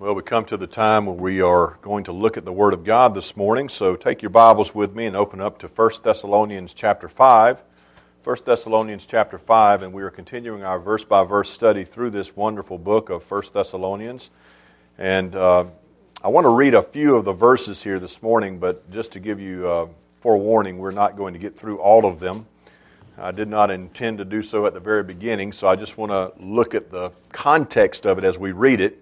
Well, we come to the time where we are going to look at the Word of God this morning, so take your Bibles with me and open up to 1 Thessalonians chapter 5. 1 Thessalonians chapter 5, and we are continuing our verse-by-verse study through this wonderful book of 1 Thessalonians. And I want to read a few of the verses here this morning, but just to give you forewarning, we're not going to get through all of them. I did not intend to do so at the very beginning, so I just want to look at the context of it as we read it.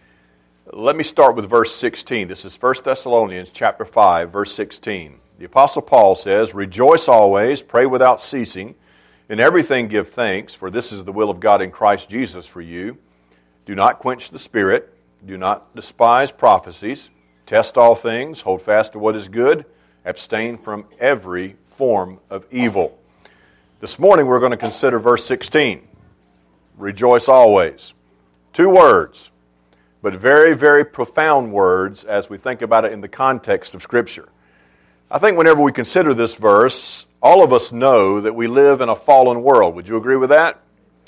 Let me start with verse 16. This is 1 Thessalonians chapter 5, verse 16. The Apostle Paul says, "Rejoice always, pray without ceasing, in everything give thanks, for this is the will of God in Christ Jesus for you. Do not quench the Spirit, do not despise prophecies, test all things, hold fast to what is good, abstain from every form of evil." This morning we're going to consider verse 16. Rejoice always. Two words, but very, very profound words as we think about it in the context of Scripture. I think whenever we consider this verse, all of us know that we live in a fallen world. Would you agree with that?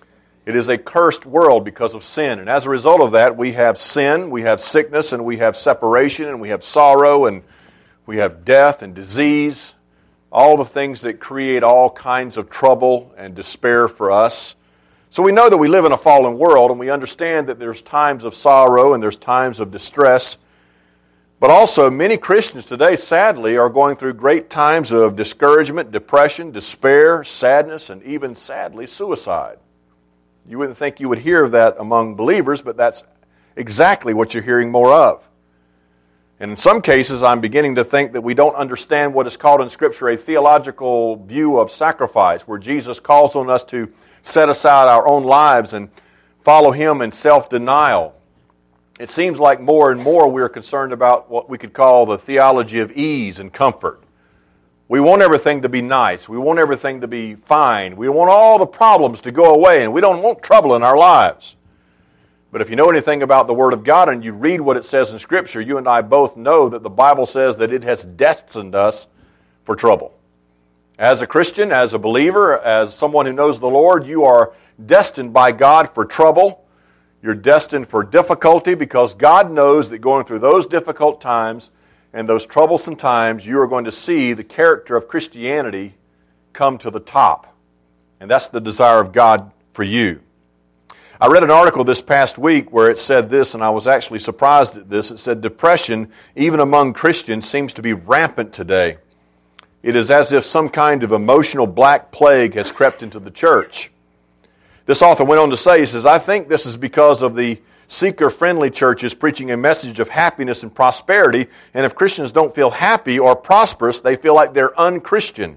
It is a cursed world because of sin. And as a result of that, we have sin, we have sickness, and we have separation, and we have sorrow, and we have death and disease, all the things that create all kinds of trouble and despair for us. So we know that we live in a fallen world, and we understand that there's times of sorrow and there's times of distress. But also, many Christians today, sadly, are going through great times of discouragement, depression, despair, sadness, and even, sadly, suicide. You wouldn't think you would hear of that among believers, but that's exactly what you're hearing more of. And in some cases, I'm beginning to think that we don't understand what is called in Scripture a theological view of sacrifice, where Jesus calls on us to set aside our own lives and follow Him in self-denial. It seems like more and more we are concerned about what we could call the theology of ease and comfort. We want everything to be nice. We want everything to be fine. We want all the problems to go away, and we don't want trouble in our lives. But if you know anything about the Word of God and you read what it says in Scripture, you and I both know that the Bible says that it has destined us for trouble. As a Christian, as a believer, as someone who knows the Lord, you are destined by God for trouble. You're destined for difficulty because God knows that going through those difficult times and those troublesome times, you are going to see the character of Christianity come to the top. And that's the desire of God for you. I read an article this past week where it said this, and I was actually surprised at this. It said, "Depression, even among Christians, seems to be rampant today. It is as if some kind of emotional black plague has crept into the church." This author went on to say, he says, "I think this is because of the seeker-friendly churches preaching a message of happiness and prosperity, and if Christians don't feel happy or prosperous, they feel like they're un-Christian.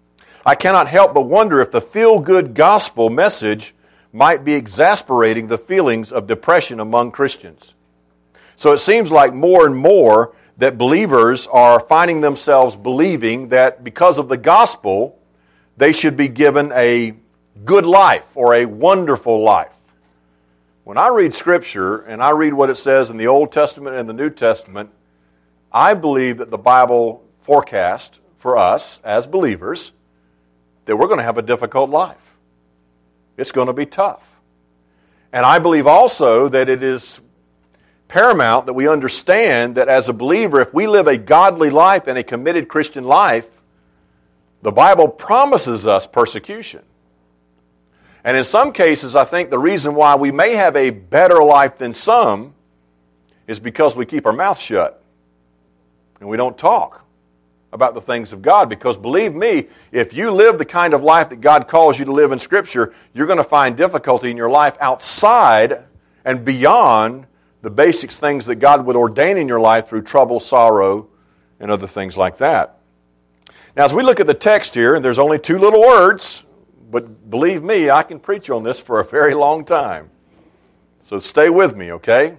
I cannot help but wonder if the feel-good gospel message might be exasperating the feelings of depression among Christians." So it seems like more and more that believers are finding themselves believing that because of the gospel, they should be given a good life or a wonderful life. When I read Scripture and I read what it says in the Old Testament and the New Testament, I believe that the Bible forecasts for us as believers that we're going to have a difficult life. It's going to be tough. And I believe also that it is paramount that we understand that as a believer, if we live a godly life and a committed Christian life, the Bible promises us persecution. And in some cases, I think the reason why we may have a better life than some is because we keep our mouth shut and we don't talk about the things of God. Because believe me, if you live the kind of life that God calls you to live in Scripture, you're going to find difficulty in your life outside and beyond the basic things that God would ordain in your life through trouble, sorrow, and other things like that. Now, as we look at the text here, and there's only two little words, but believe me, I can preach on this for a very long time. So stay with me, okay?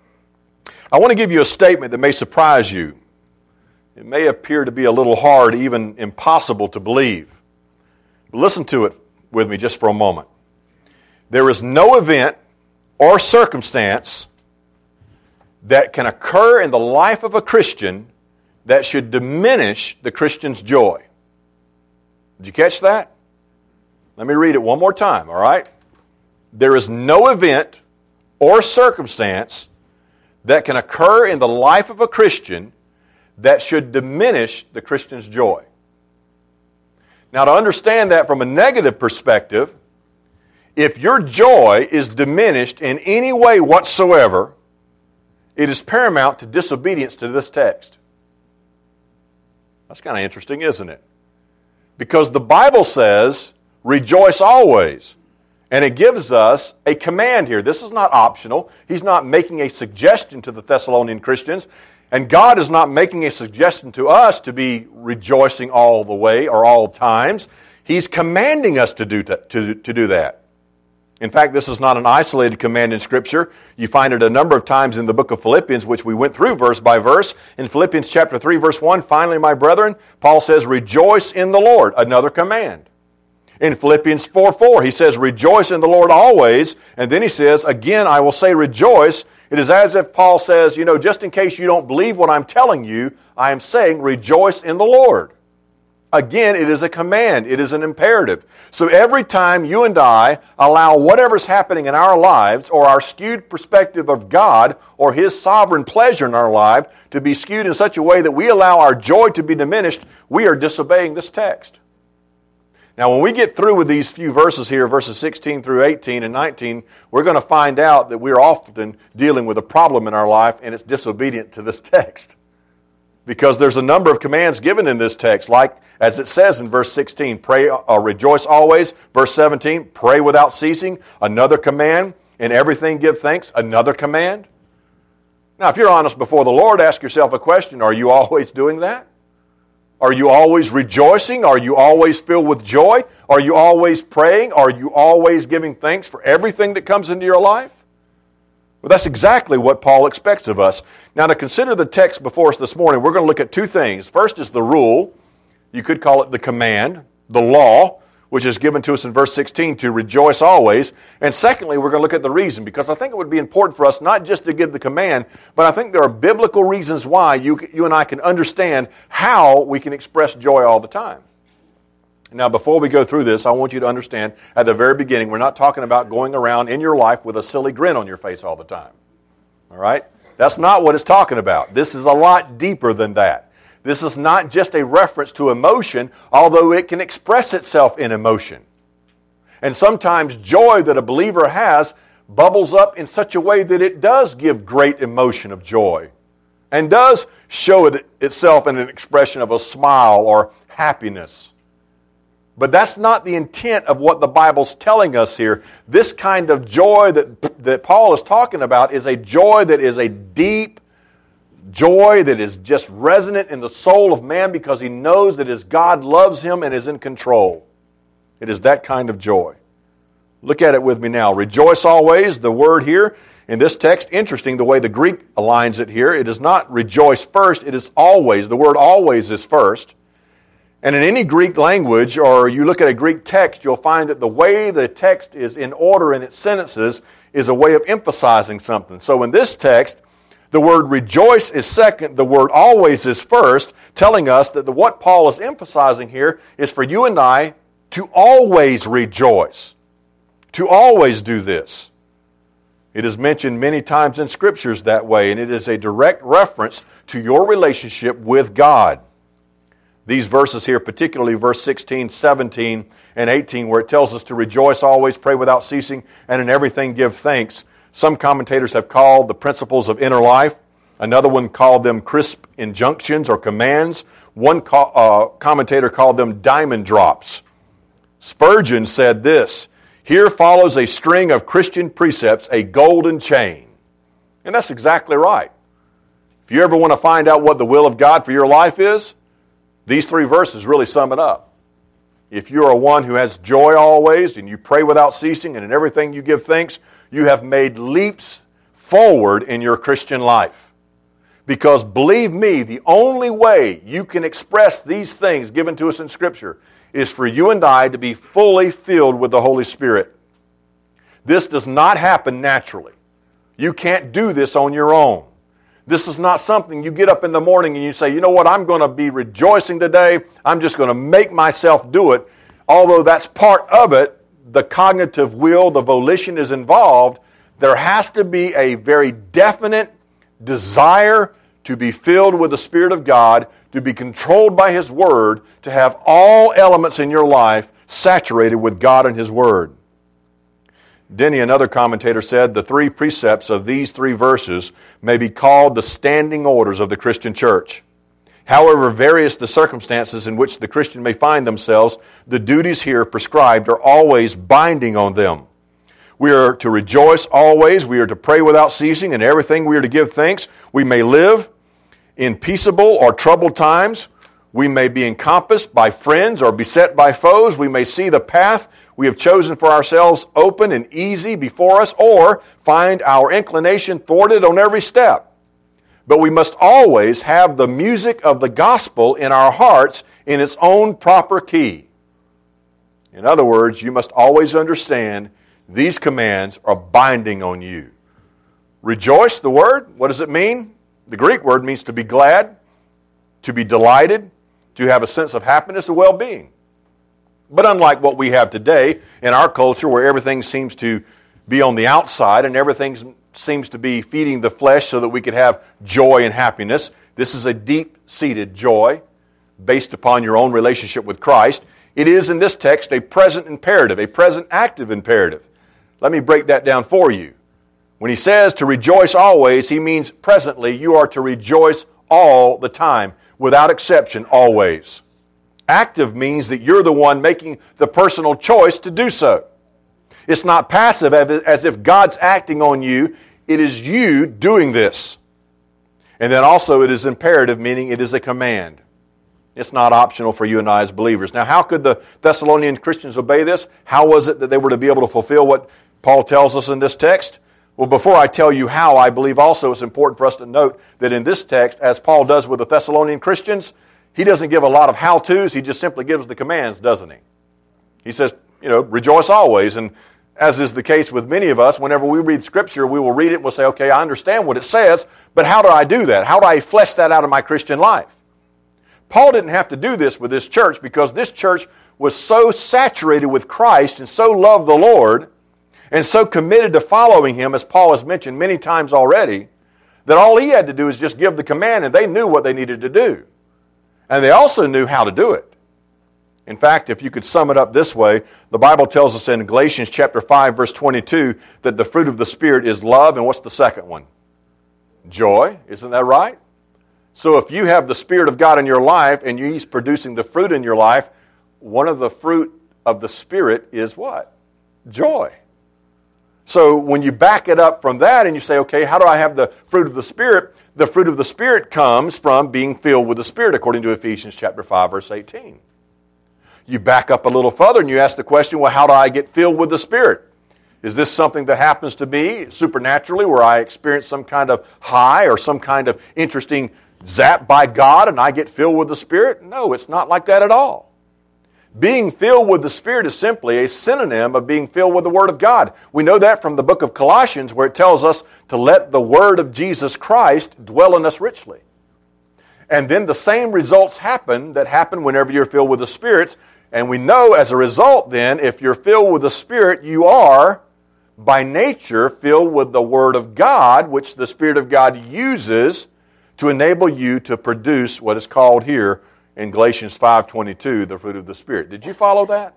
I want to give you a statement that may surprise you. It may appear to be a little hard, even impossible to believe. But listen to it with me just for a moment. There is no event or circumstance that can occur in the life of a Christian that should diminish the Christian's joy. Did you catch that? Let me read it one more time, all right? There is no event or circumstance that can occur in the life of a Christian that should diminish the Christian's joy. Now, to understand that from a negative perspective, if your joy is diminished in any way whatsoever, it is paramount to disobedience to this text. That's kind of interesting, isn't it? Because the Bible says, rejoice always. And it gives us a command here. This is not optional. He's not making a suggestion to the Thessalonian Christians. And God is not making a suggestion to us to be rejoicing all the way or all times. He's commanding us to do that. In fact, this is not an isolated command in Scripture. You find it a number of times in the book of Philippians, which we went through verse by verse. In Philippians chapter 3, verse 1, finally, my brethren, Paul says, rejoice in the Lord, another command. In Philippians 4:4, he says, rejoice in the Lord always. And then he says, again, I will say rejoice. It is as if Paul says, just in case you don't believe what I'm telling you, I am saying rejoice in the Lord. Again, it is a command. It is an imperative. So every time you and I allow whatever's happening in our lives or our skewed perspective of God or His sovereign pleasure in our life to be skewed in such a way that we allow our joy to be diminished, we are disobeying this text. Now, when we get through with these few verses here, verses 16 through 18 and 19, we're going to find out that we're often dealing with a problem in our life, and it's disobedient to this text. Because there's a number of commands given in this text, like as it says in verse 16, pray or rejoice always. Verse 17, pray without ceasing. Another command. In everything give thanks. Another command. Now, if you're honest before the Lord, ask yourself a question. Are you always doing that? Are you always rejoicing? Are you always filled with joy? Are you always praying? Are you always giving thanks for everything that comes into your life? Well, that's exactly what Paul expects of us. Now, to consider the text before us this morning, we're going to look at two things. First is the rule. You could call it the command, the law, which is given to us in verse 16 to rejoice always. And secondly, we're going to look at the reason, because I think it would be important for us not just to give the command, but I think there are biblical reasons why you and I can understand how we can express joy all the time. Now, before we go through this, I want you to understand at the very beginning, we're not talking about going around in your life with a silly grin on your face all the time. All right? That's not what it's talking about. This is a lot deeper than that. This is not just a reference to emotion, although it can express itself in emotion. And sometimes joy that a believer has bubbles up in such a way that it does give great emotion of joy and does show itself in an expression of a smile or happiness. But that's not the intent of what the Bible's telling us here. This kind of joy that Paul is talking about is a joy that is a deep joy that is just resonant in the soul of man because he knows that his God loves him and is in control. It is that kind of joy. Look at it with me now. Rejoice always, the word here in this text, interesting the way the Greek aligns it here. It is not rejoice first, it is always. The word always is first. And in any Greek language, or you look at a Greek text, you'll find that the way the text is in order in its sentences is a way of emphasizing something. So in this text, the word rejoice is second, the word always is first, telling us that what Paul is emphasizing here is for you and I to always rejoice, to always do this. It is mentioned many times in Scriptures that way, and it is a direct reference to your relationship with God. These verses here, particularly verse 16, 17, and 18, where it tells us to rejoice always, pray without ceasing, and in everything give thanks. Some commentators have called the principles of inner life. Another one called them crisp injunctions or commands. One commentator called them diamond drops. Spurgeon said this, here follows a string of Christian precepts, a golden chain. And that's exactly right. If you ever want to find out what the will of God for your life is, these three verses really sum it up. If you are one who has joy always, and you pray without ceasing, and in everything you give thanks, you have made leaps forward in your Christian life. Because believe me, the only way you can express these things given to us in Scripture is for you and I to be fully filled with the Holy Spirit. This does not happen naturally. You can't do this on your own. This is not something you get up in the morning and you say, you know what, I'm going to be rejoicing today. I'm just going to make myself do it. Although that's part of it, the cognitive will, the volition is involved. There has to be a very definite, desire to be filled with the Spirit of God, to be controlled by His Word, to have all elements in your life saturated with God and His Word. Denny, another commentator, said the three precepts of these three verses may be called the standing orders of the Christian church. However various the circumstances in which the Christian may find themselves, the duties here prescribed are always binding on them. We are to rejoice always. We are to pray without ceasing. In everything we are to give thanks. We may live in peaceable or troubled times. We may be encompassed by friends or beset by foes. We may see the path we have chosen for ourselves open and easy before us, or find our inclination thwarted on every step. But we must always have the music of the gospel in our hearts in its own proper key. In other words, you must always understand these commands are binding on you. Rejoice, the word, what does it mean? The Greek word means to be glad, to be delighted, to have a sense of happiness and well-being. But unlike what we have today in our culture, where everything seems to be on the outside and everything seems to be feeding the flesh so that we could have joy and happiness, this is a deep-seated joy based upon your own relationship with Christ. It is in this text a present imperative, a present active imperative. Let me break that down for you. When he says to rejoice always, he means presently you are to rejoice all the time, without exception, always. Active means that you're the one making the personal choice to do so. It's not passive as if God's acting on you. It is you doing this. And then also it is imperative, meaning it is a command. It's not optional for you and I as believers. Now, how could the Thessalonian Christians obey this? How was it that they were to be able to fulfill what Paul tells us in this text? Well, before I tell you how, I believe also it's important for us to note that in this text, as Paul does with the Thessalonian Christians, he doesn't give a lot of how-tos. He just simply gives the commands, doesn't he? He says, rejoice always. And as is the case with many of us, whenever we read Scripture, we will read it and we'll say, okay, I understand what it says, but how do I do that? How do I flesh that out of my Christian life? Paul didn't have to do this with this church because this church was so saturated with Christ and so loved the Lord and so committed to following Him, as Paul has mentioned many times already, that all he had to do is just give the command and they knew what they needed to do. And they also knew how to do it. In fact, if you could sum it up this way, the Bible tells us in Galatians chapter 5, verse 22, that the fruit of the Spirit is love, and what's the second one? Joy. Isn't that right? So if you have the Spirit of God in your life and He's producing the fruit in your life, one of the fruit of the Spirit is what? Joy. So when you back it up from that and you say, okay, how do I have the fruit of the Spirit? The fruit of the Spirit comes from being filled with the Spirit, according to Ephesians chapter 5, verse 18. You back up a little further and you ask the question, well, how do I get filled with the Spirit? Is this something that happens to me supernaturally where I experience some kind of high or some kind of interesting zap by God and I get filled with the Spirit? No, it's not like that at all. Being filled with the Spirit is simply a synonym of being filled with the Word of God. We know that from the book of Colossians, where it tells us to let the Word of Jesus Christ dwell in us richly. And then the same results happen that happen whenever you're filled with the Spirit. And we know as a result then, if you're filled with the Spirit, you are by nature filled with the Word of God, which the Spirit of God uses to enable you to produce what is called here in Galatians 5:22, the fruit of the Spirit. Did you follow that?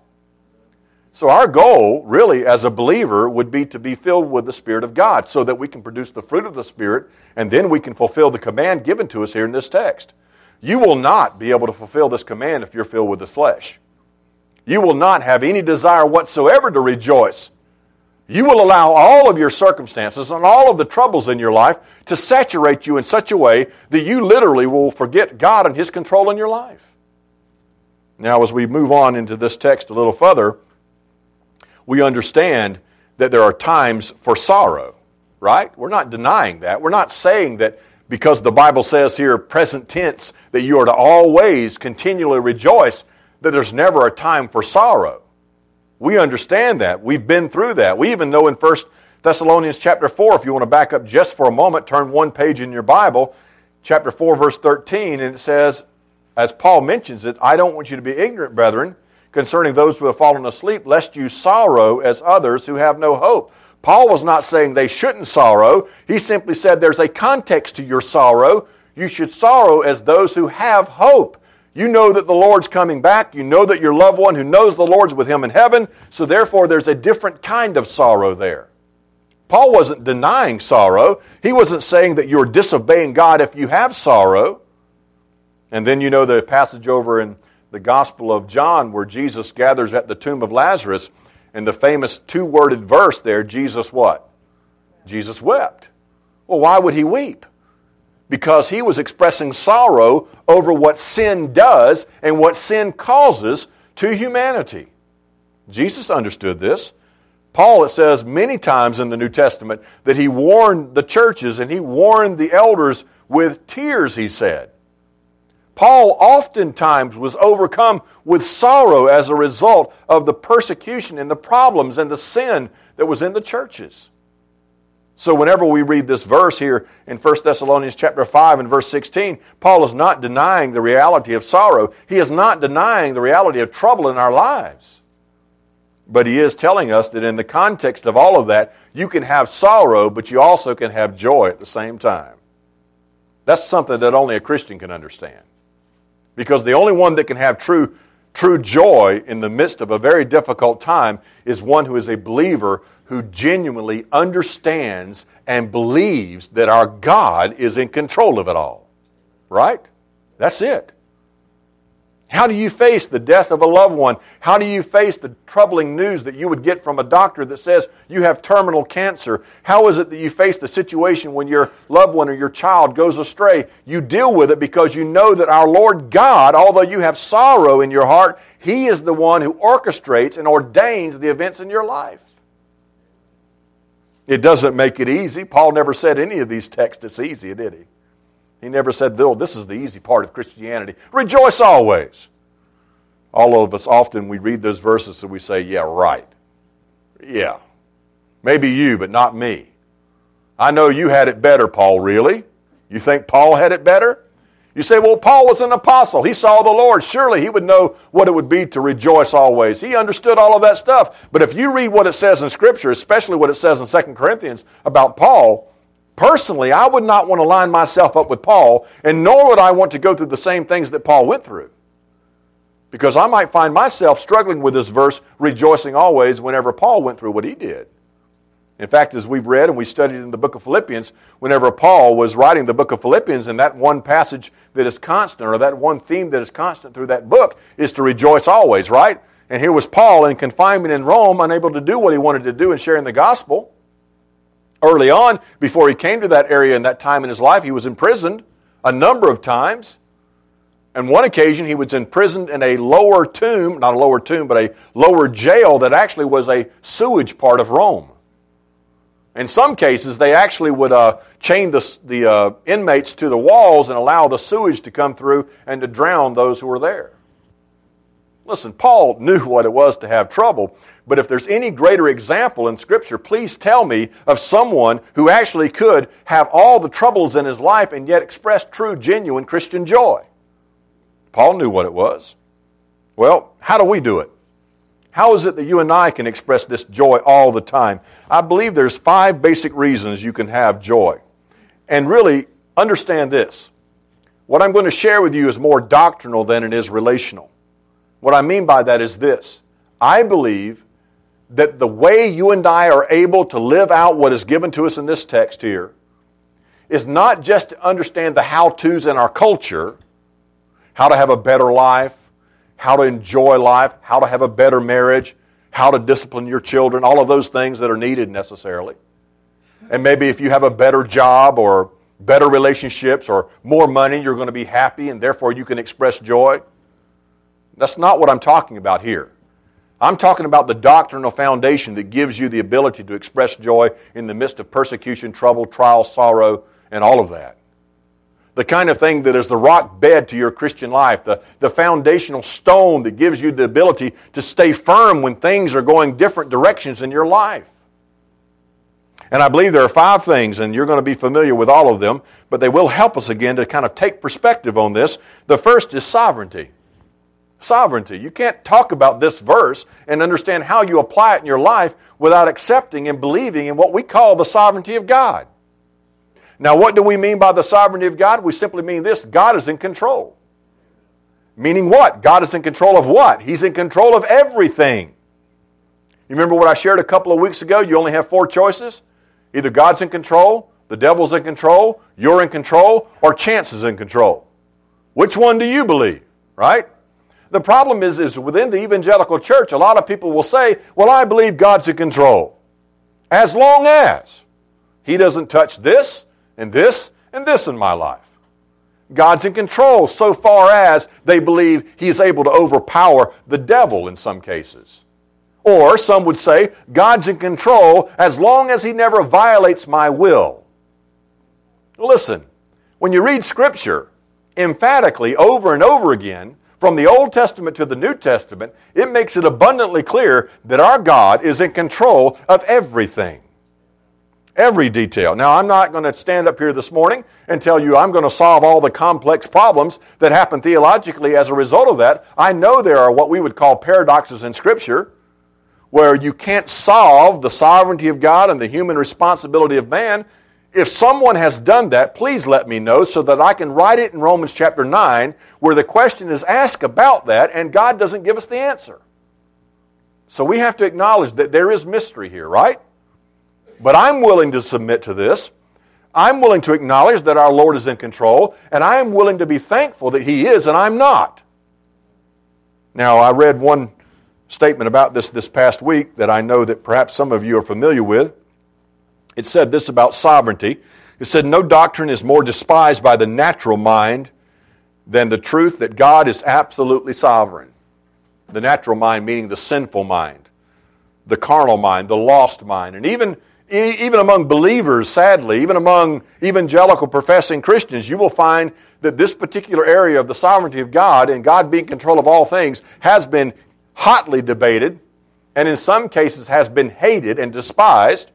So our goal, really, as a believer, would be to be filled with the Spirit of God so that we can produce the fruit of the Spirit, and then we can fulfill the command given to us here in this text. You will not be able to fulfill this command if you're filled with the flesh. You will not have any desire whatsoever to rejoice. You will allow all of your circumstances and all of the troubles in your life to saturate you in such a way that you literally will forget God and His control in your life. Now, as we move on into this text a little further, we understand that there are times for sorrow, right? We're not denying that. We're not saying that because the Bible says here, present tense, that you are to always continually rejoice, that there's never a time for sorrow. We understand that. We've been through that. We even know in 1 Thessalonians chapter 4, if you want to back up just for a moment, turn one page in your Bible, chapter 4, verse 13, and it says, as Paul mentions it, I don't want you to be ignorant, brethren, concerning those who have fallen asleep, lest you sorrow as others who have no hope. Paul was not saying they shouldn't sorrow. He simply said there's a context to your sorrow. You should sorrow as those who have hope. You know that the Lord's coming back. You know that your loved one who knows the Lord's with him in heaven. So therefore, there's a different kind of sorrow there. Paul wasn't denying sorrow. He wasn't saying that you're disobeying God if you have sorrow. And then you know the passage over in the Gospel of John where Jesus gathers at the tomb of Lazarus. And the famous two-worded verse there, Jesus what? Jesus wept. Well, why would he weep? Because he was expressing sorrow over what sin does and what sin causes to humanity. Jesus understood this. Paul, it says many times in the New Testament that he warned the churches and he warned the elders with tears, he said. Paul oftentimes was overcome with sorrow as a result of the persecution and the problems and the sin that was in the churches. So whenever we read this verse here in 1 Thessalonians chapter 5 and verse 16, Paul is not denying the reality of sorrow. He is not denying the reality of trouble in our lives. But he is telling us that in the context of all of that, you can have sorrow, but you also can have joy at the same time. That's something that only a Christian can understand. Because the only one that can have true joy in the midst of a very difficult time is one who is a believer who genuinely understands and believes that our God is in control of it all. Right? That's it. How do you face the death of a loved one? How do you face the troubling news that you would get from a doctor that says you have terminal cancer? How is it that you face the situation when your loved one or your child goes astray? You deal with it because you know that our Lord God, although you have sorrow in your heart, He is the one who orchestrates and ordains the events in your life. It doesn't make it easy. Paul never said any of these texts it's easy, did he? He never said, oh, this is the easy part of Christianity. Rejoice always. All of us often, we read those verses and we say, yeah, right. Yeah. Maybe you, but not me. I know you had it better, Paul, really? You think Paul had it better? You say, well, Paul was an apostle. He saw the Lord. Surely he would know what it would be to rejoice always. He understood all of that stuff. But if you read what it says in Scripture, especially what it says in 2 Corinthians about Paul, personally, I would not want to line myself up with Paul, and nor would I want to go through the same things that Paul went through. Because I might find myself struggling with this verse, rejoicing always, whenever Paul went through what he did. In fact, as we've read and we studied in the book of Philippians, whenever Paul was writing the book of Philippians, and that one passage that is constant, or that one theme that is constant through that book, is to rejoice always, right? And here was Paul in confinement in Rome, unable to do what he wanted to do in sharing the gospel. Early on, before he came to that area and that time in his life, he was imprisoned a number of times. On one occasion, he was imprisoned in a lower tomb, not a lower tomb, but a lower jail that actually was a sewage part of Rome. In some cases, they actually would chain the inmates to the walls and allow the sewage to come through and to drown those who were there. Listen, Paul knew what it was to have trouble, but if there's any greater example in Scripture, please tell me of someone who actually could have all the troubles in his life and yet express true, genuine Christian joy. Paul knew what it was. Well, how do we do it? How is it that you and I can express this joy all the time? I believe there's 5 basic reasons you can have joy. And really, understand this. What I'm going to share with you is more doctrinal than it is relational. What I mean by that is this. I believe that the way you and I are able to live out what is given to us in this text here is not just to understand the how-tos in our culture, how to have a better life, how to enjoy life, how to have a better marriage, how to discipline your children, all of those things that are needed necessarily. And maybe if you have a better job or better relationships or more money, you're going to be happy and therefore you can express joy. That's not what I'm talking about here. I'm talking about the doctrinal foundation that gives you the ability to express joy in the midst of persecution, trouble, trial, sorrow, and all of that. The kind of thing that is the rock bed to your Christian life, the foundational stone that gives you the ability to stay firm when things are going different directions in your life. And I believe there are 5 things, and you're going to be familiar with all of them, but they will help us again to kind of take perspective on this. The first is sovereignty. Sovereignty. You can't talk about this verse and understand how you apply it in your life without accepting and believing in what we call the sovereignty of God. Now, what do we mean by the sovereignty of God? We simply mean this: God is in control. Meaning what? God is in control of what? He's in control of everything. You remember what I shared a couple of weeks ago? You only have 4 choices. Either God's in control, the devil's in control, you're in control, or chance is in control. Which one do you believe, right? The problem is within the evangelical church, a lot of people will say, well, I believe God's in control. As long as He doesn't touch this and this and this in my life. God's in control so far as they believe He's able to overpower the devil in some cases. Or some would say, God's in control as long as He never violates my will. Listen, when you read Scripture emphatically over and over again, from the Old Testament to the New Testament, it makes it abundantly clear that our God is in control of everything. Every detail. Now, I'm not going to stand up here this morning and tell you I'm going to solve all the complex problems that happen theologically as a result of that. I know there are what we would call paradoxes in Scripture, where you can't solve the sovereignty of God and the human responsibility of man. If someone has done that, please let me know so that I can write it in Romans chapter 9, where the question is asked about that and God doesn't give us the answer. So we have to acknowledge that there is mystery here, right? But I'm willing to submit to this. I'm willing to acknowledge that our Lord is in control, and I am willing to be thankful that He is and I'm not. Now, I read one statement about this past week that I know that perhaps some of you are familiar with. It said this about sovereignty. It said, no doctrine is more despised by the natural mind than the truth that God is absolutely sovereign. The natural mind meaning the sinful mind, the carnal mind, the lost mind. And even among believers, sadly, even among evangelical professing Christians, you will find that this particular area of the sovereignty of God and God being in control of all things has been hotly debated and in some cases has been hated and despised.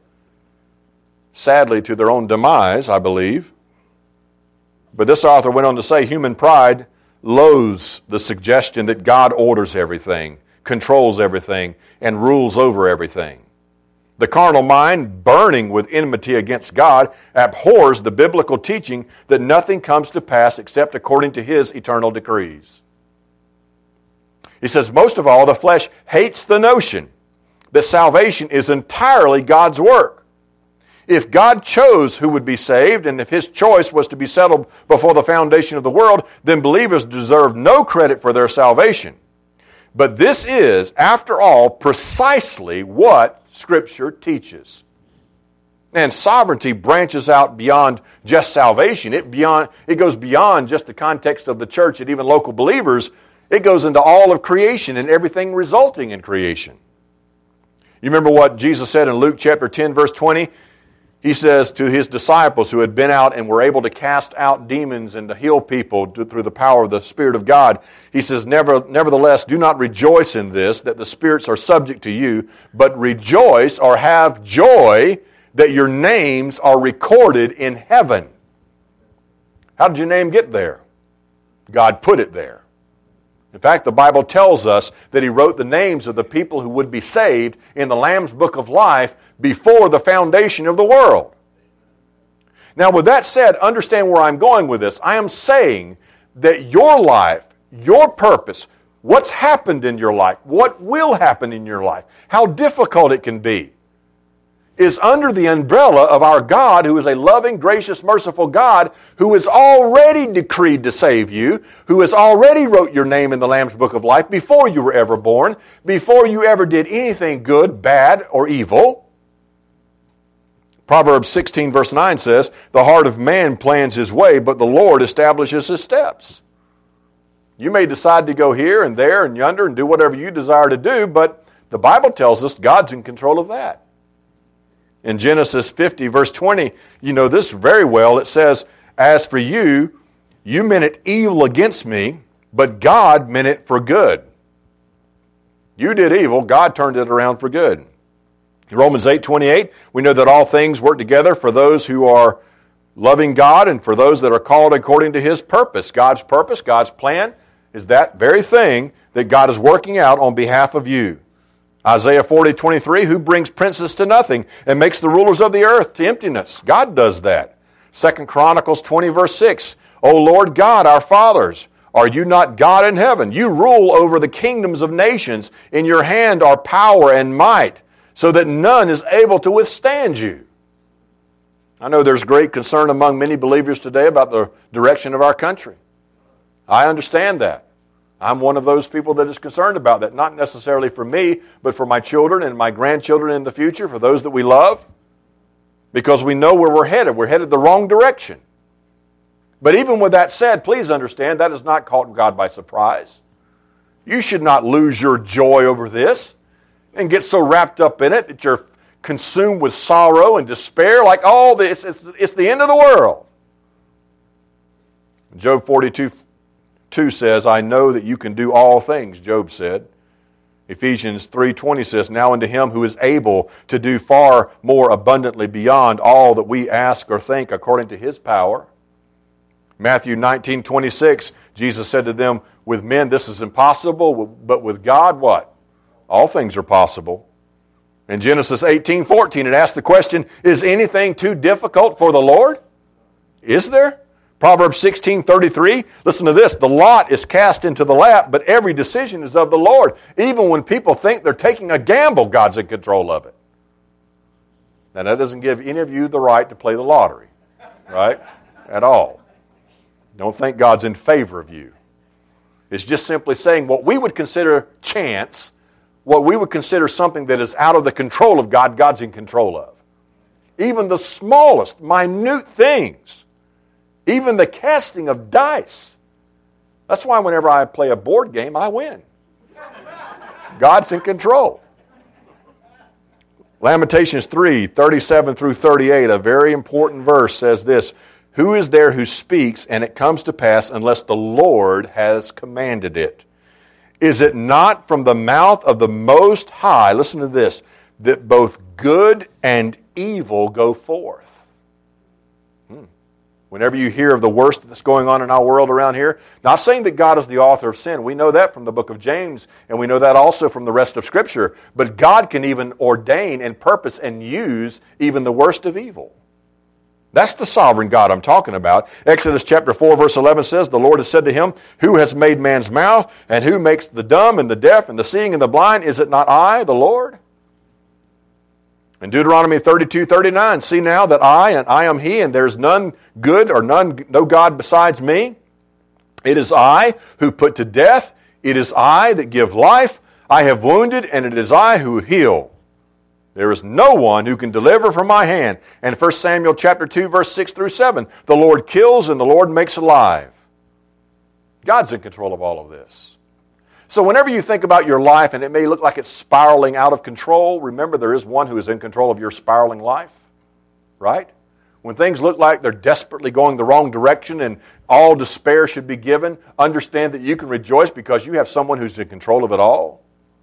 Sadly, to their own demise, I believe. But this author went on to say, human pride loathes the suggestion that God orders everything, controls everything, and rules over everything. The carnal mind, burning with enmity against God, abhors the biblical teaching that nothing comes to pass except according to His eternal decrees. He says, most of all, the flesh hates the notion that salvation is entirely God's work. If God chose who would be saved, and if His choice was to be settled before the foundation of the world, then believers deserve no credit for their salvation. But this is, after all, precisely what Scripture teaches. And sovereignty branches out beyond just salvation. It goes beyond just the context of the church and even local believers. It goes into all of creation and everything resulting in creation. You remember what Jesus said in Luke chapter 10, verse 20? He says to His disciples who had been out and were able to cast out demons and to heal people through the power of the Spirit of God, He says, nevertheless, do not rejoice in this, that the spirits are subject to you, but rejoice or have joy that your names are recorded in heaven. How did your name get there? God put it there. In fact, the Bible tells us that He wrote the names of the people who would be saved in the Lamb's Book of Life before the foundation of the world. Now, with that said, understand where I'm going with this. I am saying that your life, your purpose, what's happened in your life, what will happen in your life, how difficult it can be, is under the umbrella of our God, who is a loving, gracious, merciful God, who has already decreed to save you, who has already wrote your name in the Lamb's Book of Life before you were ever born, before you ever did anything good, bad, or evil. Proverbs 16 verse 9 says, the heart of man plans his way, but the Lord establishes his steps. You may decide to go here and there and yonder and do whatever you desire to do, but the Bible tells us God's in control of that. In Genesis 50, verse 20, you know this very well. It says, as for you, you meant it evil against me, but God meant it for good. You did evil, God turned it around for good. In Romans 8:28, we know that all things work together for those who are loving God and for those that are called according to His purpose. God's plan is that very thing that God is working out on behalf of you. Isaiah 40:23, who brings princes to nothing and makes the rulers of the earth to emptiness? God does that. 2 Chronicles 20 verse 6, O Lord God, our fathers, are you not God in heaven? You rule over the kingdoms of nations. In your hand are power and might, so that none is able to withstand you. I know there's great concern among many believers today about the direction of our country. I understand that. I'm one of those people that is concerned about that, not necessarily for me, but for my children and my grandchildren in the future, for those that we love, because we know where we're headed. We're headed the wrong direction. But even with that said, please understand that has not caught God by surprise. You should not lose your joy over this and get so wrapped up in it that you're consumed with sorrow and despair like, oh, it's the end of the world. Job 42:2 says, I know that you can do all things, Job said. Ephesians 3:20 says, now unto him who is able to do far more abundantly beyond all that we ask or think according to his power. Matthew 19:26, Jesus said to them, with men this is impossible, but with God what? All things are possible. In Genesis 18:14, it asks the question, is anything too difficult for the Lord? Is there? Proverbs 16:33, listen to this, the lot is cast into the lap, but every decision is of the Lord. Even when people think they're taking a gamble, God's in control of it. Now that doesn't give any of you the right to play the lottery, right? At all. Don't think God's in favor of you. It's just simply saying what we would consider chance, what we would consider something that is out of the control of God, God's in control of. Even the smallest, minute things. Even the casting of dice. That's why whenever I play a board game, I win. God's in control. Lamentations 3:37 through 38, a very important verse, says this, who is there who speaks and it comes to pass unless the Lord has commanded it? Is it not from the mouth of the Most High, listen to this, that both good and evil go forth? Whenever you hear of the worst that's going on in our world around here, not saying that God is the author of sin. We know that from the book of James, and we know that also from the rest of Scripture. But God can even ordain and purpose and use even the worst of evil. That's the sovereign God I'm talking about. Exodus chapter 4, verse 11 says, the Lord has said to him, who has made man's mouth, and who makes the dumb and the deaf and the seeing and the blind? Is it not I, the Lord? In Deuteronomy 32:39, see now that I and I am he, and there's none good or no God besides me. It is I who put to death. It is I that give life. I have wounded, and it is I who heal. There is no one who can deliver from my hand. And 1 Samuel chapter 2, verse 6 through 7, the Lord kills and the Lord makes alive. God's in control of all of this. So whenever you think about your life and it may look like it's spiraling out of control, remember there is one who is in control of your spiraling life, right? When things look like they're desperately going the wrong direction and all despair should be given, understand that you can rejoice because you have someone who's in control of it all.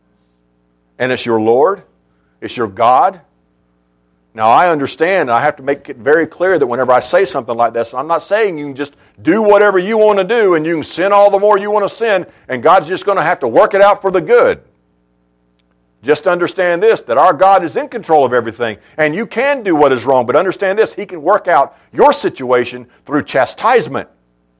And it's your Lord. It's your God. Now I understand, I have to make it very clear that whenever I say something like this, I'm not saying you can just do whatever you want to do and you can sin all the more you want to sin and God's just going to have to work it out for the good. Just understand this, that our God is in control of everything and you can do what is wrong, but understand this, He can work out your situation through chastisement.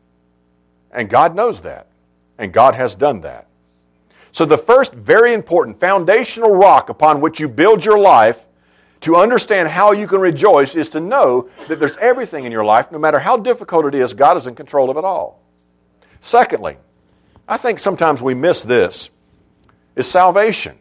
And God knows that. And God has done that. So the first very important foundational rock upon which you build your life to understand how you can rejoice is to know that there's everything in your life, no matter how difficult it is, God is in control of it all. Secondly, I think sometimes we miss this, is salvation.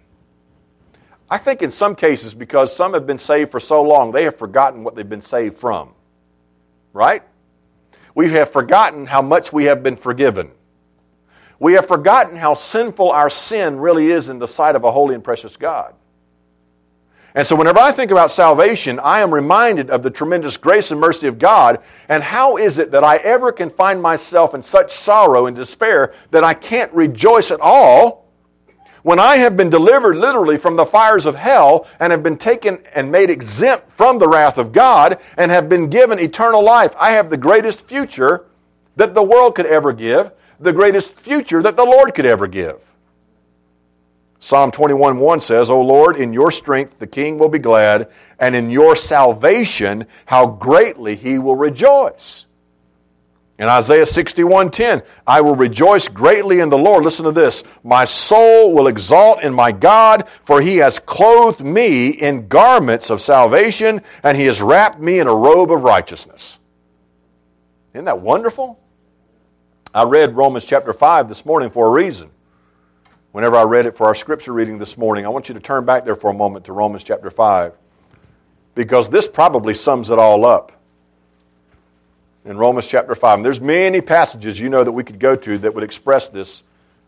I think in some cases, because some have been saved for so long, they have forgotten what they've been saved from. Right? We have forgotten how much we have been forgiven. We have forgotten how sinful our sin really is in the sight of a holy and precious God. And so whenever I think about salvation, I am reminded of the tremendous grace and mercy of God, and how is it that I ever can find myself in such sorrow and despair that I can't rejoice at all when I have been delivered literally from the fires of hell and have been taken and made exempt from the wrath of God and have been given eternal life. I have the greatest future that the world could ever give. the greatest future that the Lord could ever give. Psalm 21:1 says, O Lord, in your strength the king will be glad, and in your salvation how greatly he will rejoice. In Isaiah 61:10, I will rejoice greatly in the Lord. Listen to this. My soul will exalt in my God, for he has clothed me in garments of salvation, and he has wrapped me in a robe of righteousness. Isn't that wonderful? I read Romans chapter 5 this morning for a reason. Whenever I read it for our scripture reading this morning, I want you to turn back there for a moment to Romans chapter 5, because this probably sums it all up. In Romans chapter 5. And there's many passages that we could go to that would express this.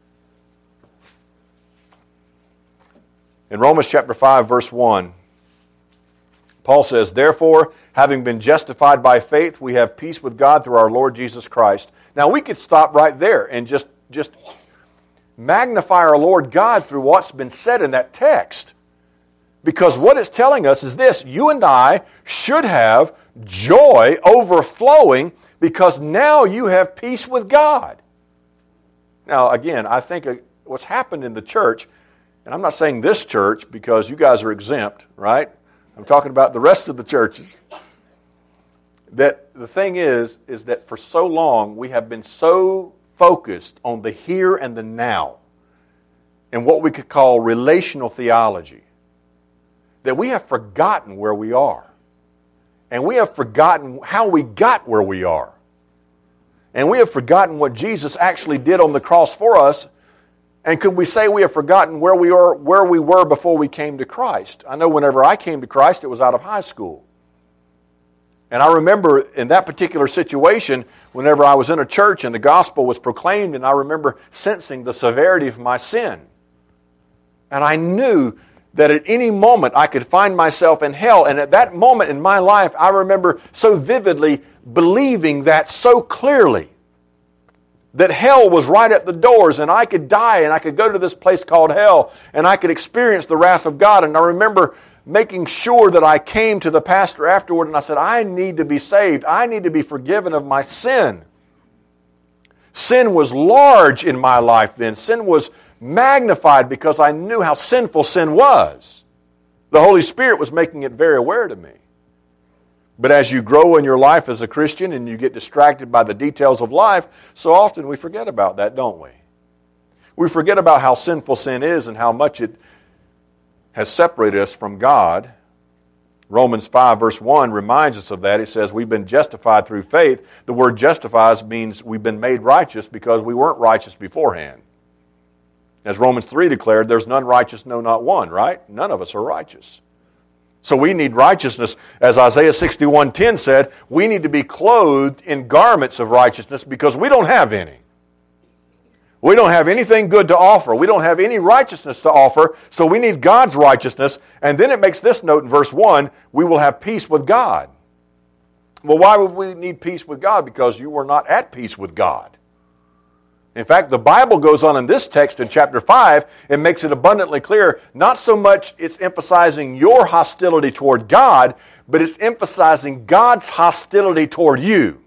In Romans chapter 5, verse 1, Paul says, Therefore, having been justified by faith, we have peace with God through our Lord Jesus Christ. Now, we could stop right there and just magnify our Lord God through what's been said in that text. Because what it's telling us is this: you and I should have joy overflowing because now you have peace with God. Now, again, I think what's happened in the church, and I'm not saying this church because you guys are exempt, right? I'm talking about the rest of the churches. That the thing is that for so long we have been so focused on the here and the now and what we could call relational theology that we have forgotten where we are. And we have forgotten how we got where we are. And we have forgotten what Jesus actually did on the cross for us. And could we say we have forgotten where we were before we came to Christ? I know whenever I came to Christ, it was out of high school. And I remember in that particular situation, whenever I was in a church and the gospel was proclaimed, and I remember sensing the severity of my sin. And I knew that at any moment I could find myself in hell. And at that moment in my life, I remember so vividly believing that so clearly, that hell was right at the doors and I could die and I could go to this place called hell and I could experience the wrath of God. And I remember making sure that I came to the pastor afterward and I said, I need to be saved. I need to be forgiven of my sin. Sin was large in my life then. Sin was magnified because I knew how sinful sin was. The Holy Spirit was making it very aware to me. But as you grow in your life as a Christian and you get distracted by the details of life, so often we forget about that, don't we? We forget about how sinful sin is and how much it has separated us from God. Romans 5 verse 1 reminds us of that. It says we've been justified through faith. The word justifies means we've been made righteous because we weren't righteous beforehand. As Romans 3 declared, there's none righteous, no, not one, right? None of us are righteous. So we need righteousness. As Isaiah 61:10 said, we need to be clothed in garments of righteousness because we don't have any. We don't have anything good to offer. We don't have any righteousness to offer, so we need God's righteousness. And then it makes this note in verse 1, we will have peace with God. Well, why would we need peace with God? Because you were not at peace with God. In fact, the Bible goes on in this text in chapter 5 and makes it abundantly clear, not so much it's emphasizing your hostility toward God, but it's emphasizing God's hostility toward you.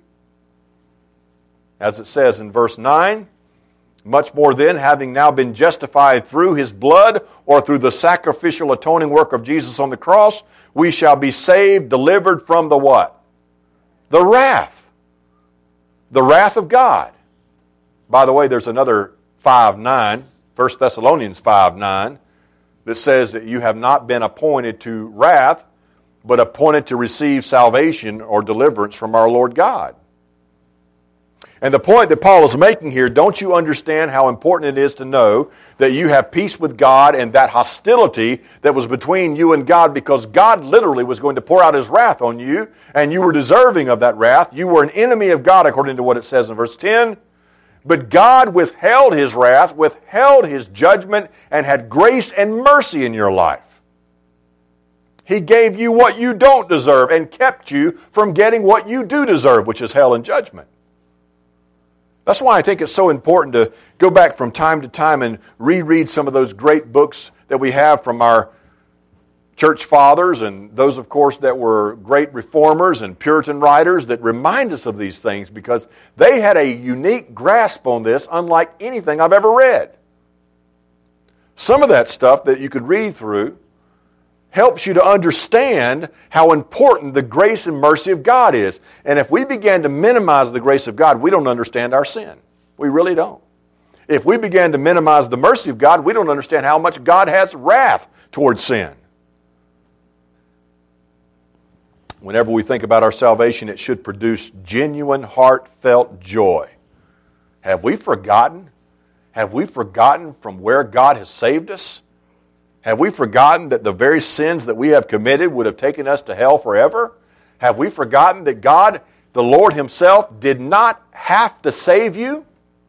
As it says in verse 9, much more then, having now been justified through His blood or through the sacrificial atoning work of Jesus on the cross, we shall be saved, delivered from the what? The wrath. The wrath of God. By the way, there's another 5:9, 1 Thessalonians 5:9, that says that you have not been appointed to wrath, but appointed to receive salvation or deliverance from our Lord God. And the point that Paul is making here, don't you understand how important it is to know that you have peace with God and that hostility that was between you and God because God literally was going to pour out His wrath on you and you were deserving of that wrath. You were an enemy of God according to what it says in verse 10. But God withheld His wrath, withheld His judgment, and had grace and mercy in your life. He gave you what you don't deserve and kept you from getting what you do deserve, which is hell and judgment. That's why I think it's so important to go back from time to time and reread some of those great books that we have from our church fathers and those, of course, that were great reformers and Puritan writers that remind us of these things because they had a unique grasp on this unlike anything I've ever read. Some of that stuff that you could read through helps you to understand how important the grace and mercy of God is. And if we began to minimize the grace of God, we don't understand our sin. We really don't. If we began to minimize the mercy of God, we don't understand how much God has wrath towards sin. Whenever we think about our salvation, it should produce genuine, heartfelt joy. Have we forgotten? Have we forgotten from where God has saved us? Have we forgotten that the very sins that we have committed would have taken us to hell forever? Have we forgotten that God, the Lord Himself, did not have to save you?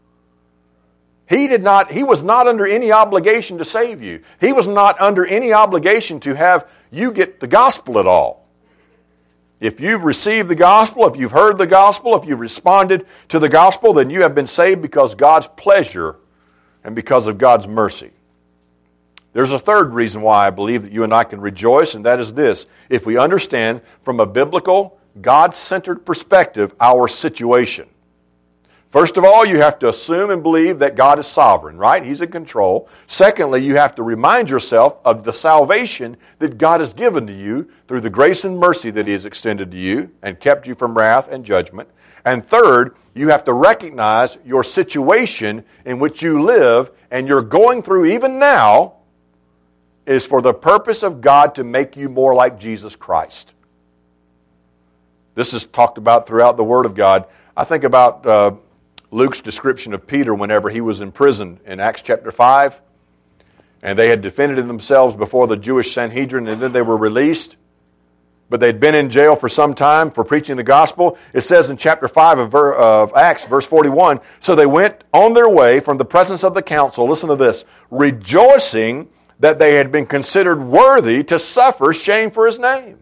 He was not under any obligation to save you. He was not under any obligation to have you get the gospel at all. If you've received the gospel, if you've heard the gospel, if you've responded to the gospel, then you have been saved because God's pleasure and because of God's mercy. There's a third reason why I believe that you and I can rejoice, and that is this. If we understand from a biblical, God-centered perspective our situation. First of all, you have to assume and believe that God is sovereign, right? He's in control. Secondly, you have to remind yourself of the salvation that God has given to you through the grace and mercy that He has extended to you and kept you from wrath and judgment. And third, you have to recognize your situation in which you live and you're going through even now is for the purpose of God to make you more like Jesus Christ. This is talked about throughout the Word of God. I think about Luke's description of Peter whenever he was in prison in Acts chapter 5. And they had defended themselves before the Jewish Sanhedrin and then they were released. But they'd been in jail for some time for preaching the gospel. It says in chapter 5 of Acts, verse 41, so they went on their way from the presence of the council, listen to this, rejoicing that they had been considered worthy to suffer shame for His name.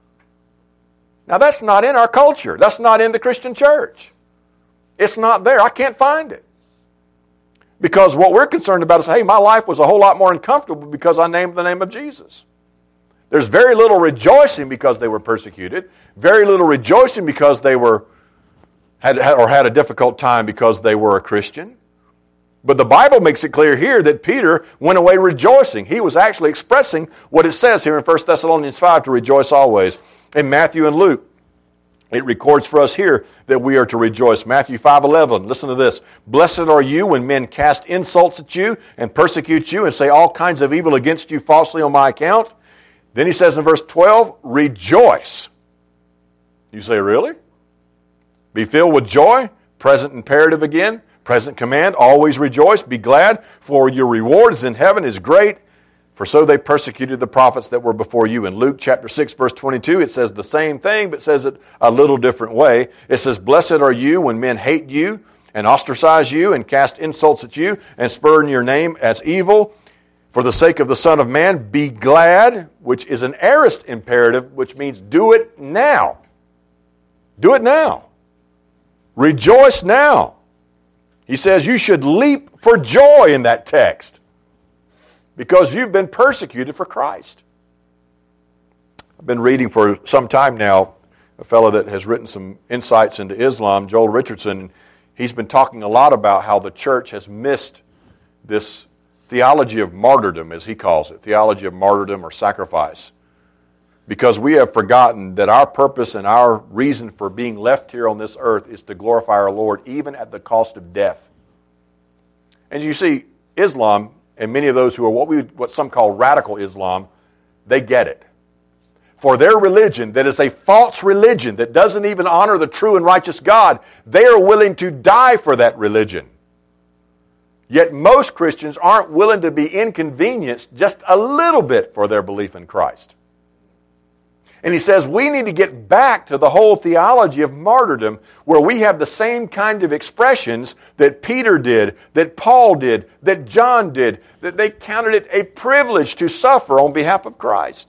Now that's not in our culture. That's not in the Christian church. It's not there. I can't find it. Because what we're concerned about is, hey, my life was a whole lot more uncomfortable because I named the name of Jesus. There's very little rejoicing because they were persecuted. Very little rejoicing because they had a difficult time because they were a Christian. But the Bible makes it clear here that Peter went away rejoicing. He was actually expressing what it says here in 1 Thessalonians 5 to rejoice always. In Matthew and Luke, it records for us here that we are to rejoice. Matthew 5:11, listen to this. Blessed are you when men cast insults at you and persecute you and say all kinds of evil against you falsely on my account. Then he says in verse 12, rejoice. You say, really? Be filled with joy. Present imperative again. Present command. Always rejoice. Be glad, for your reward is in heaven is great. For so they persecuted the prophets that were before you. In Luke chapter 6, verse 22, it says the same thing, but says it a little different way. It says, blessed are you when men hate you and ostracize you and cast insults at you and spurn your name as evil. For the sake of the Son of Man, be glad, which is an aorist imperative, which means do it now. Do it now. Rejoice now. He says you should leap for joy in that text because you've been persecuted for Christ. I've been reading for some time now a fellow that has written some insights into Islam, Joel Richardson. He's been talking a lot about how the church has missed this theology of martyrdom, as he calls it, theology of martyrdom or sacrifice. Because we have forgotten that our purpose and our reason for being left here on this earth is to glorify our Lord, even at the cost of death. And you see, Islam, and many of those who are what some call radical Islam, they get it. For their religion, that is a false religion that doesn't even honor the true and righteous God, they are willing to die for that religion. Yet most Christians aren't willing to be inconvenienced just a little bit for their belief in Christ. And he says we need to get back to the whole theology of martyrdom where we have the same kind of expressions that Peter did, that Paul did, that John did, that they counted it a privilege to suffer on behalf of Christ.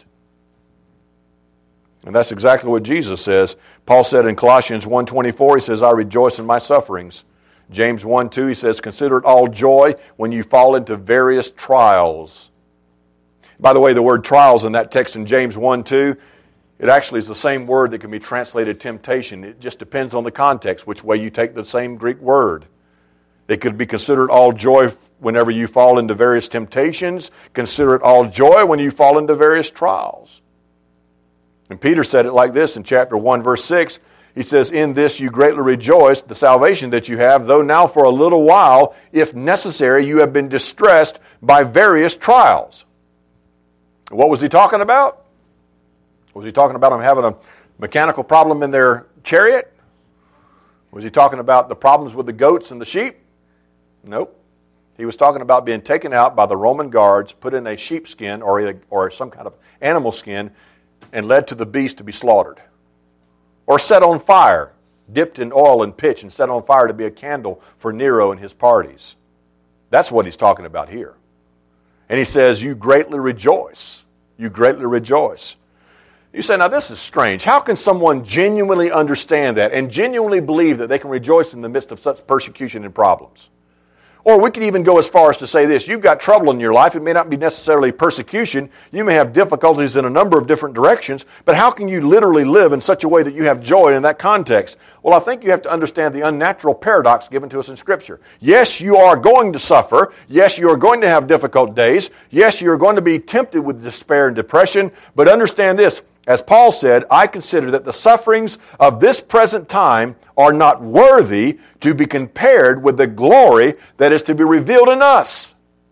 And that's exactly what Jesus says. Paul said in Colossians 1:24, he says, I rejoice in my sufferings. James 1:2, he says, consider it all joy when you fall into various trials. By the way, the word trials in that text in James 1:2, it actually is the same word that can be translated temptation. It just depends on the context, which way you take the same Greek word. It could be considered all joy whenever you fall into various temptations. Consider it all joy when you fall into various trials. And Peter said it like this in chapter 1, verse 6. He says, in this you greatly rejoice, the salvation that you have, though now for a little while, if necessary, you have been distressed by various trials. What was he talking about? Was he talking about them having a mechanical problem in their chariot? Was he talking about the problems with the goats and the sheep? Nope. He was talking about being taken out by the Roman guards, put in a sheepskin or some kind of animal skin, and led to the beast to be slaughtered. Or set on fire, dipped in oil and pitch, and set on fire to be a candle for Nero and his parties. That's what he's talking about here. And he says, you greatly rejoice. You greatly rejoice. You say, now this is strange. How can someone genuinely understand that and genuinely believe that they can rejoice in the midst of such persecution and problems? Or we could even go as far as to say this. You've got trouble in your life. It may not be necessarily persecution. You may have difficulties in a number of different directions. But how can you literally live in such a way that you have joy in that context? Well, I think you have to understand the unnatural paradox given to us in Scripture. Yes, you are going to suffer. Yes, you are going to have difficult days. Yes, you are going to be tempted with despair and depression. But understand this. As Paul said, I consider that the sufferings of this present time are not worthy to be compared with the glory that is to be revealed in us.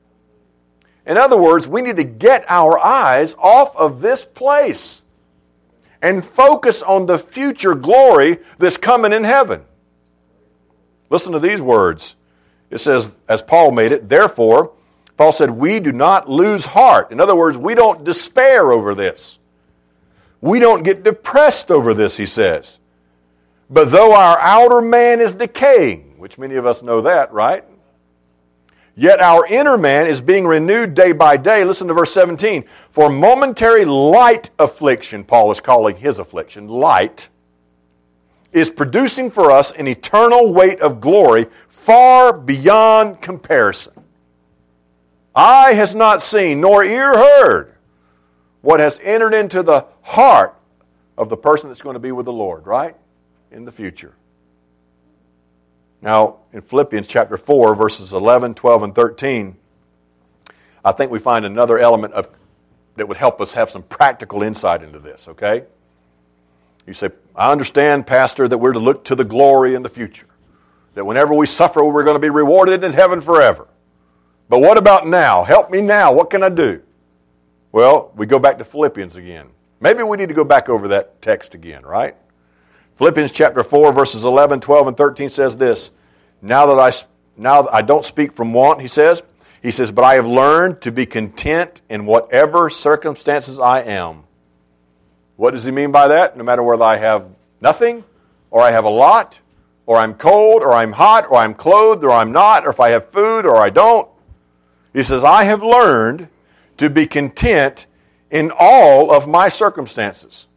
In other words, we need to get our eyes off of this place and focus on the future glory that's coming in heaven. Listen to these words. It says, as Paul made it, therefore, Paul said, we do not lose heart. In other words, we don't despair over this. We don't get depressed over this, he says. But though our outer man is decaying, which many of us know that, right? Yet our inner man is being renewed day by day. Listen to verse 17. For momentary light affliction, Paul is calling his affliction, light, is producing for us an eternal weight of glory far beyond comparison. Eye has not seen, nor ear heard what has entered into the heart of the person that's going to be with the Lord, right? In the future. Now, in Philippians chapter 4, verses 11, 12, and 13, I think we find another element that would help us have some practical insight into this, okay? You say, I understand, Pastor, that we're to look to the glory in the future. That whenever we suffer, we're going to be rewarded in heaven forever. But what about now? Help me now. What can I do? Well, we go back to Philippians again. Maybe we need to go back over that text again, right? Philippians chapter 4, verses 11, 12, and 13 says this. Now I don't speak from want, he says, but I have learned to be content in whatever circumstances I am. What does he mean by that? No matter whether I have nothing, or I have a lot, or I'm cold, or I'm hot, or I'm clothed, or I'm not, or if I have food, or I don't. He says, I have learned to be content in all of my circumstances.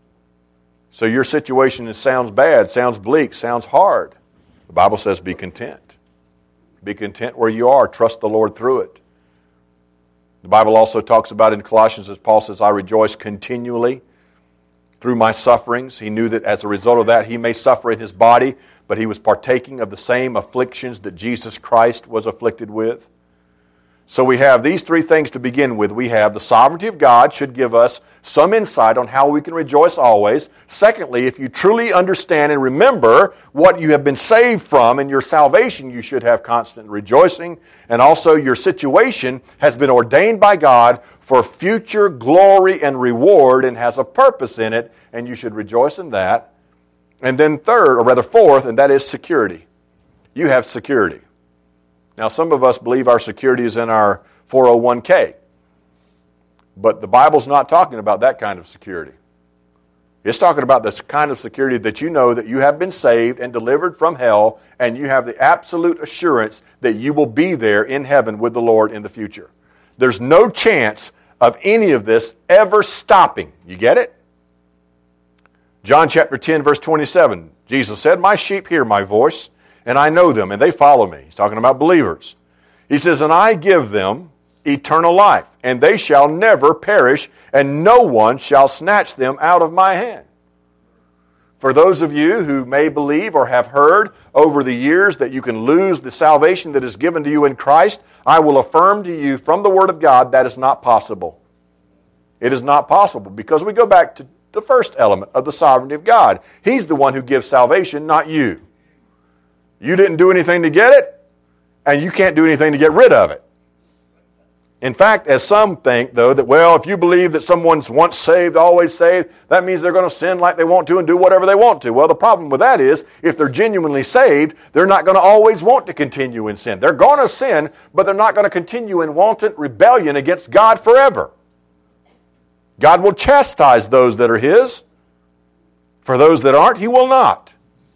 So your situation sounds bad, sounds bleak, sounds hard. The Bible says be content. Be content where you are. Trust the Lord through it. The Bible also talks about in Colossians, as Paul says, I rejoice continually through my sufferings. He knew that as a result of that, he may suffer in his body, but he was partaking of the same afflictions that Jesus Christ was afflicted with. So we have these three things to begin with. We have the sovereignty of God should give us some insight on how we can rejoice always. Secondly, if you truly understand and remember what you have been saved from and your salvation, you should have constant rejoicing. And also your situation has been ordained by God for future glory and reward and has a purpose in it, and you should rejoice in that. And then fourth, and that is security. You have security. Now, some of us believe our security is in our 401k. But the Bible's not talking about that kind of security. It's talking about this kind of security that you know that you have been saved and delivered from hell, and you have the absolute assurance that you will be there in heaven with the Lord in the future. There's no chance of any of this ever stopping. You get it? John chapter 10, verse 27, Jesus said, my sheep hear my voice, and I know them, and they follow me. He's talking about believers. He says, and I give them eternal life, and they shall never perish, and no one shall snatch them out of my hand. For those of you who may believe or have heard over the years that you can lose the salvation that is given to you in Christ, I will affirm to you from the Word of God that is not possible. It is not possible because we go back to the first element of the sovereignty of God. He's the one who gives salvation, not you. You didn't do anything to get it, and you can't do anything to get rid of it. In fact, as some think, though, that, well, if you believe that someone's once saved, always saved, that means they're going to sin like they want to and do whatever they want to. Well, the problem with that is, if they're genuinely saved, they're not going to always want to continue in sin. They're going to sin, but they're not going to continue in wanton rebellion against God forever. God will chastise those that are His. For those that aren't, He will not.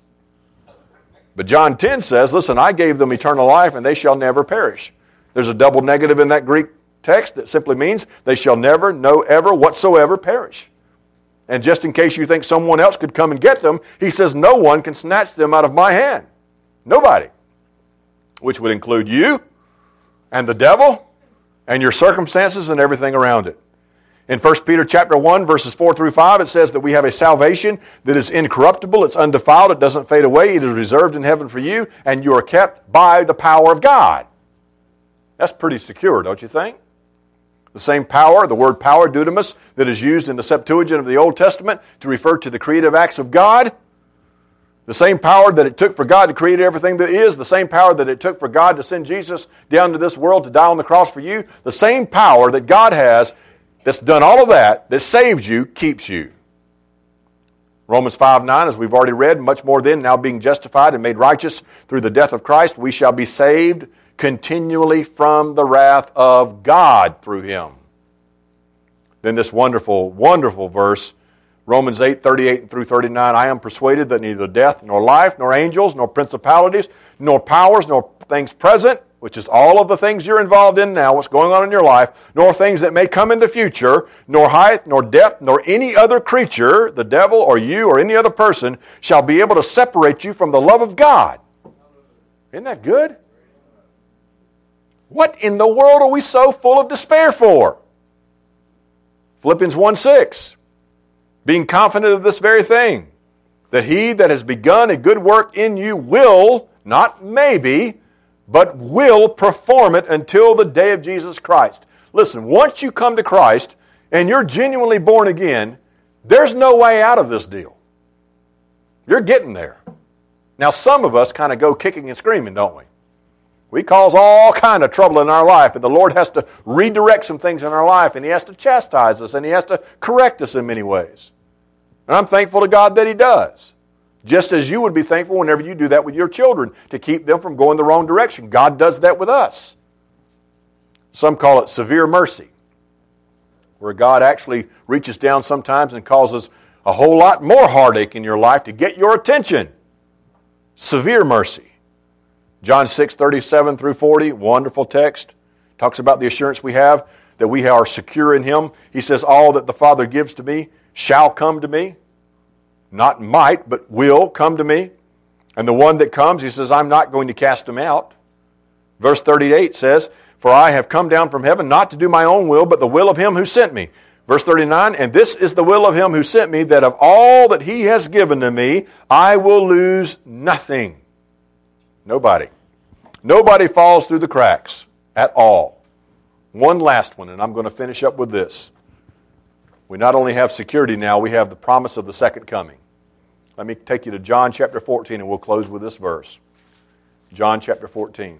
But John 10 says, listen, I gave them eternal life, and they shall never perish. There's a double negative in that Greek text that simply means they shall never, no ever, whatsoever perish. And just in case you think someone else could come and get them, he says no one can snatch them out of my hand. Nobody. Which would include you and the devil and your circumstances and everything around it. In 1 Peter chapter 1, verses 4 through 5, it says that we have a salvation that is incorruptible, it's undefiled, it doesn't fade away, it is reserved in heaven for you, and you are kept by the power of God. That's pretty secure, don't you think? The same power, the word power, dunamis, that is used in the Septuagint of the Old Testament to refer to the creative acts of God. The same power that it took for God to create everything that is, the same power that it took for God to send Jesus down to this world to die on the cross for you, the same power that God has that's done all of that saved you, keeps you. Romans 5:9, as we've already read, much more then, now being justified and made righteous through the death of Christ, we shall be saved continually from the wrath of God through Him. Then this wonderful, wonderful verse, Romans 8:38 through 39, I am persuaded that neither death, nor life, nor angels, nor principalities, nor powers, nor things present, which is all of the things you're involved in now, what's going on in your life, nor things that may come in the future, nor height, nor depth, nor any other creature, the devil or you or any other person, shall be able to separate you from the love of God. Isn't that good? What in the world are we so full of despair for? Philippians 1:6, being confident of this very thing, that He that has begun a good work in you will, not maybe, but will perform it until the day of Jesus Christ. Listen, once you come to Christ and you're genuinely born again, there's no way out of this deal. You're getting there. Now, some of us kind of go kicking and screaming, don't we? We cause all kind of trouble in our life, and the Lord has to redirect some things in our life, and He has to chastise us, and He has to correct us in many ways. And I'm thankful to God that He does. Just as you would be thankful whenever you do that with your children, to keep them from going the wrong direction. God does that with us. Some call it severe mercy, where God actually reaches down sometimes and causes a whole lot more heartache in your life to get your attention. Severe mercy. John 6:37 through 40, wonderful text. Talks about the assurance we have that we are secure in Him. He says, all that the Father gives to me shall come to me. Not might, but will come to me. And the one that comes, He says, I'm not going to cast him out. Verse 38 says, for I have come down from heaven not to do my own will, but the will of Him who sent me. Verse 39, and this is the will of Him who sent me, that of all that He has given to me, I will lose nothing. Nobody. Nobody falls through the cracks at all. One last one, and I'm going to finish up with this. We not only have security now, we have the promise of the second coming. Let me take you to John chapter 14, and we'll close with this verse. John chapter 14.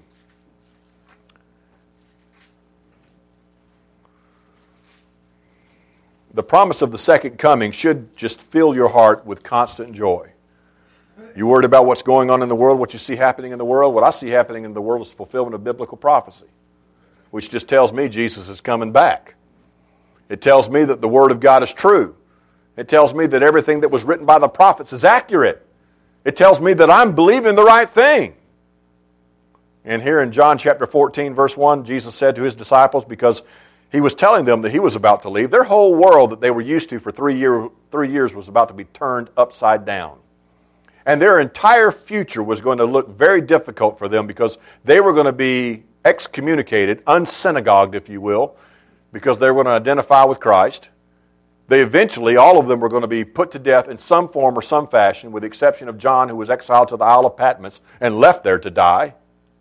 The promise of the second coming should just fill your heart with constant joy. You worried about what's going on in the world, what you see happening in the world? What I see happening in the world is fulfillment of biblical prophecy, which just tells me Jesus is coming back. It tells me that the Word of God is true. It tells me that everything that was written by the prophets is accurate. It tells me that I'm believing the right thing. And here in John chapter 14, verse 1, Jesus said to His disciples, because He was telling them that He was about to leave, their whole world that they were used to for 3 years was about to be turned upside down. And their entire future was going to look very difficult for them because they were going to be excommunicated, unsynagogued, if you will, because they were going to identify with Christ. They eventually, all of them were going to be put to death in some form or some fashion, with the exception of John, who was exiled to the Isle of Patmos and left there to die.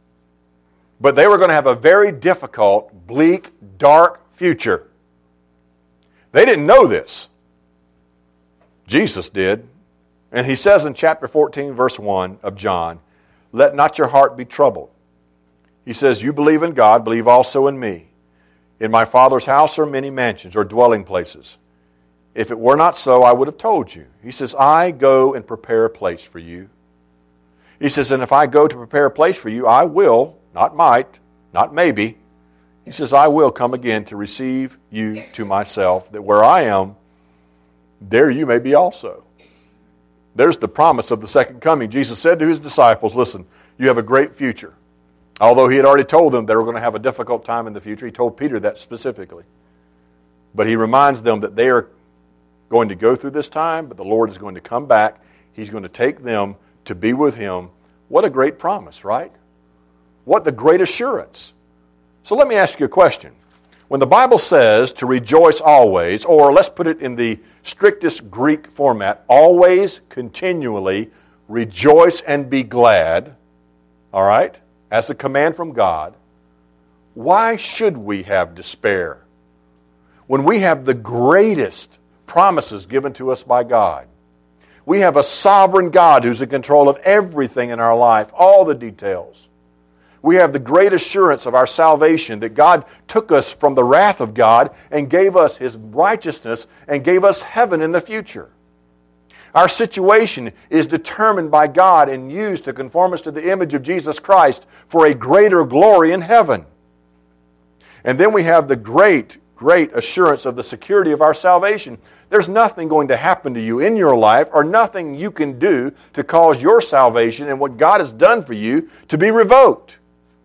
But they were going to have a very difficult, bleak, dark future. They didn't know this. Jesus did. And he says in chapter 14, verse 1 of John, "Let not your heart be troubled." He says, "You believe in God, believe also in me. In my Father's house are many mansions," or dwelling places. "If it were not so, I would have told you." He says, "I go and prepare a place for you." He says, "And if I go to prepare a place for you, I will," not might, not maybe. He says, "I will come again to receive you to myself, that where I am, there you may be also." There's the promise of the second coming. Jesus said to his disciples, listen, you have a great future. Although he had already told them they were going to have a difficult time in the future. He told Peter that specifically. But he reminds them that they are going to go through this time, but the Lord is going to come back. He's going to take them to be with him. What a great promise, right? What the great assurance. So let me ask you a question. When the Bible says to rejoice always, or let's put it in the strictest Greek format, always, continually, rejoice and be glad, all right, as a command from God, why should we have despair when we have the greatest promises given to us by God? We have a sovereign God who's in control of everything in our life, all the details. We have the great assurance of our salvation, that God took us from the wrath of God and gave us his righteousness and gave us heaven in the future. Our situation is determined by God and used to conform us to the image of Jesus Christ for a greater glory in heaven. And then we have the great assurance of the security of our salvation. There's nothing going to happen to you in your life, or nothing you can do to cause your salvation and what God has done for you to be revoked.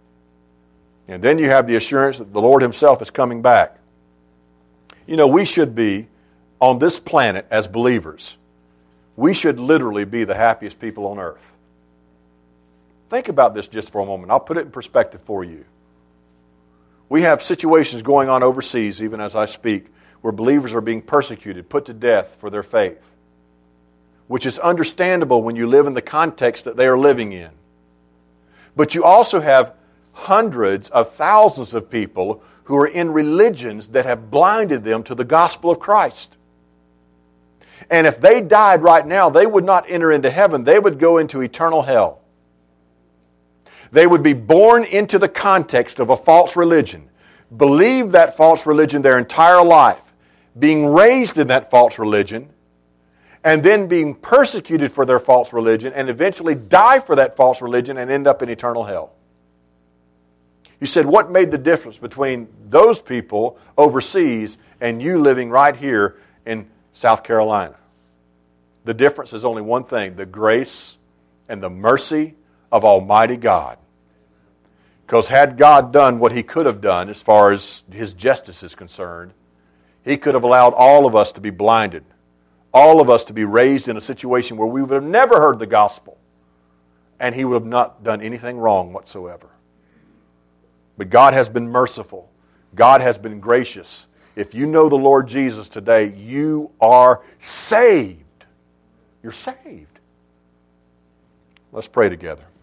And then you have the assurance that the Lord himself is coming back. You know, we should be, on this planet as believers, we should literally be the happiest people on earth. Think about this just for a moment. I'll put it in perspective for you. We have situations going on overseas, even as I speak, where believers are being persecuted, put to death for their faith, which is understandable when you live in the context that they are living in. But you also have hundreds of thousands of people who are in religions that have blinded them to the gospel of Christ. And if they died right now, they would not enter into heaven. They would go into eternal hell. They would be born into the context of a false religion, believe that false religion their entire life, being raised in that false religion, and then being persecuted for their false religion, and eventually die for that false religion and end up in eternal hell. You said, what made the difference between those people overseas and you living right here in South Carolina? The difference is only one thing: the grace and the mercy of Almighty God. Because had God done what he could have done as far as his justice is concerned, he could have allowed all of us to be blinded, all of us to be raised in a situation where we would have never heard the gospel, and he would have not done anything wrong whatsoever. But God has been merciful. God has been gracious. If you know the Lord Jesus today, you are saved. You're saved. Let's pray together.